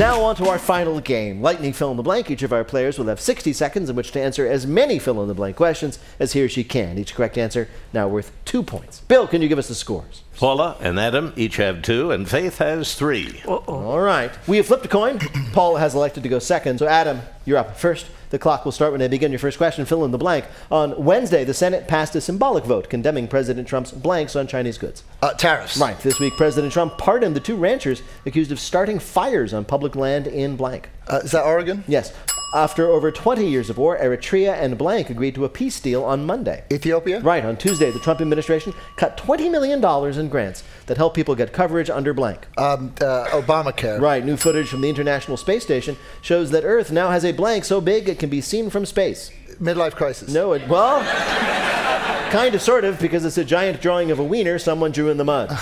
Now on to our final game. Lightning fill in the blank. Each of our players will have 60 seconds in which to answer as many fill in the blank questions as he or she can. Each correct answer now worth 2 points. Bill, can you give us the scores? Paula and Adam each have 2, and Faith has 3. All right. We have flipped a coin. Paul has elected to go second. So, Adam, you're up first. The clock will start when I begin your first question. Fill in the blank. On Wednesday, the Senate passed a symbolic vote condemning President Trump's blanks on Chinese goods. Tariffs. Right. This week, President Trump pardoned the 2 ranchers accused of starting fires on public land in blank. Is that Oregon? Yes. After over 20 years of war, Eritrea and blank agreed to a peace deal on Monday. Ethiopia? Right. On Tuesday, the Trump administration cut $20 million in grants that help people get coverage under blank. Obamacare. Right. New footage from the International Space Station shows that Earth now has a blank so big it can be seen from space. Midlife crisis. No, well, kind of, sort of, because it's a giant drawing of a wiener someone drew in the mud.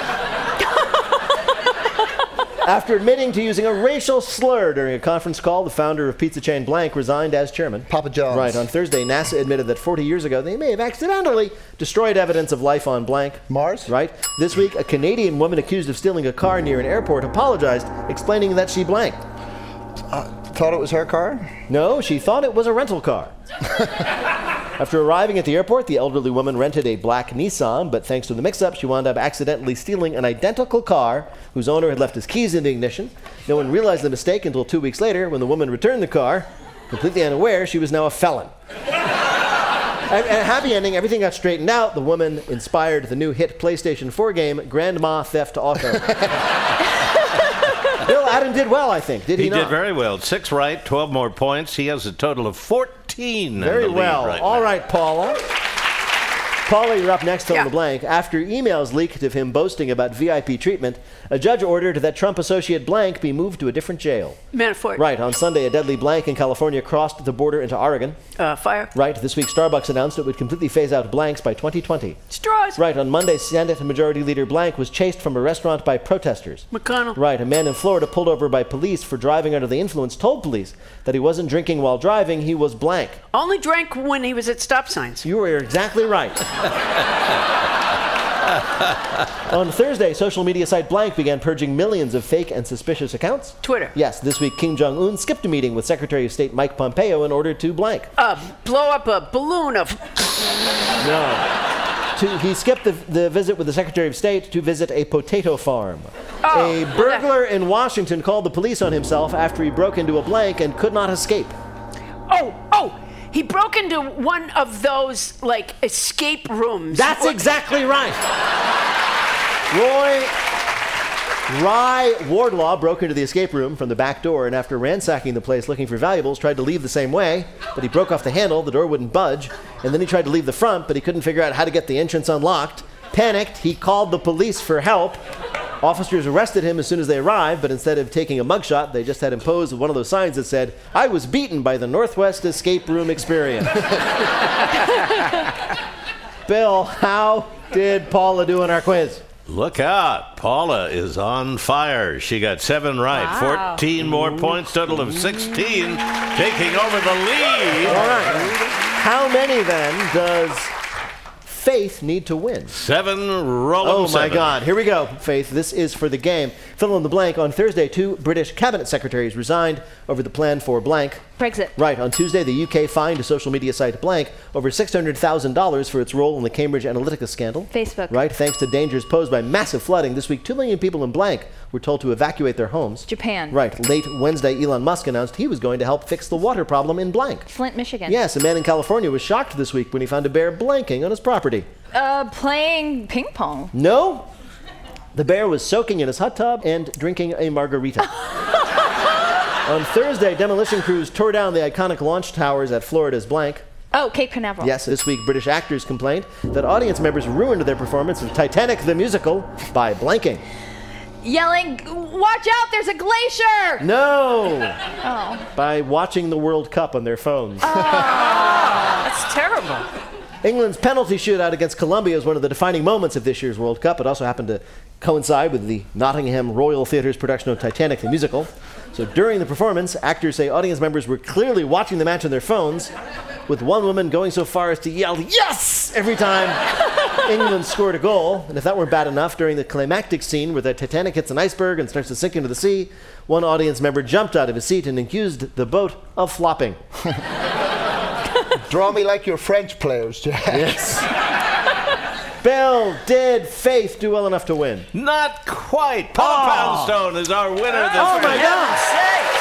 After admitting to using a racial slur during a conference call, the founder of pizza chain blank resigned as chairman. Papa John's. Right. On Thursday, NASA admitted that 40 years ago, they may have accidentally destroyed evidence of life on blank. Mars? Right. This week, a Canadian woman accused of stealing a car near an airport apologized, explaining that she blanked. Thought it was her car? No, she thought it was a rental car. After arriving at the airport, the elderly woman rented a black Nissan, but thanks to the mix-up, she wound up accidentally stealing an identical car whose owner had left his keys in the ignition. No one realized the mistake until 2 weeks later when the woman returned the car, completely unaware she was now a felon. And a happy ending, everything got straightened out. The woman inspired the new hit PlayStation 4 game, Grandma Theft Auto. Bill, Adam did well, I think. Did he not? He did very well. 6 right, 12 more points. He has a total of 14. Very well. All right, Paula. Paula, you're up next on the blank. After emails leaked of him boasting about VIP treatment, a judge ordered that Trump associate blank be moved to a different jail. Manafort. Right. On Sunday, a deadly blank in California crossed the border into Oregon. Fire. Right. This week, Starbucks announced it would completely phase out blanks by 2020. Straws. Right. On Monday, Senate Majority Leader blank was chased from a restaurant by protesters. McConnell. Right. A man in Florida pulled over by police for driving under the influence told police that he wasn't drinking while driving, he was blank. Only drank when he was at stop signs. You were exactly right. On Thursday, social media site blank began purging millions of fake and suspicious accounts. Twitter. Yes, this week Kim Jong-un skipped a meeting with Secretary of State Mike Pompeo in order to blank. Blow up a balloon of... No. He skipped the visit with the Secretary of State to visit a potato farm. A burglar in Washington called the police on himself after he broke into a blank and could not escape. He broke into one of those, like, escape rooms. That's exactly right. Rye Wardlaw broke into the escape room from the back door, and after ransacking the place looking for valuables, tried to leave the same way, but he broke off the handle, the door wouldn't budge, and then he tried to leave the front, but he couldn't figure out how to get the entrance unlocked. Panicked, he called the police for help. Officers arrested him as soon as they arrived, but instead of taking a mugshot, they just had him pose with one of those signs that said, "I was beaten by the Northwest Escape Room Experience." Bill, how did Paula do in our quiz? Look out. Paula is on fire. She got 7 right. Wow. 14 more points, total of 16, taking over the lead. All right. How many, then, does Faith need to win? 7, roll 7. Oh, my God. Here we go, Faith. This is for the game. Fill in the blank. On Thursday, 2 British cabinet secretaries resigned over the plan for blank. Brexit. Right. On Tuesday, the UK fined a social media site blank over $600,000 for its role in the Cambridge Analytica scandal. Facebook. Right. Thanks to dangers posed by massive flooding, this week 2 million people in blank were told to evacuate their homes. Japan. Right. Late Wednesday, Elon Musk announced he was going to help fix the water problem in blank. Flint, Michigan. Yes, a man in California was shocked this week when he found a bear blanking on his property. Playing ping pong. No. The bear was soaking in his hot tub and drinking a margarita. On Thursday, demolition crews tore down the iconic launch towers at Florida's blank. Oh, Cape Canaveral. Yes, this week British actors complained that audience members ruined their performance of Titanic the musical by blanking. Yelling, "Watch out, there's a glacier!" No! Oh. By watching the World Cup on their phones. That's terrible. England's penalty shootout against Colombia is one of the defining moments of this year's World Cup. It also happened to coincide with the Nottingham Royal Theatre's production of Titanic the musical. So during the performance, actors say audience members were clearly watching the match on their phones, with one woman going so far as to yell, "Yes!" every time England scored a goal, and if that weren't bad enough, during the climactic scene where the Titanic hits an iceberg and starts to sink into the sea, one audience member jumped out of his seat and accused the boat of flopping. Draw me like your French players, Jack. Yes. Bill, did Faith do well enough to win? Not quite. Paula Poundstone is our winner this Oh, my week. God. Say.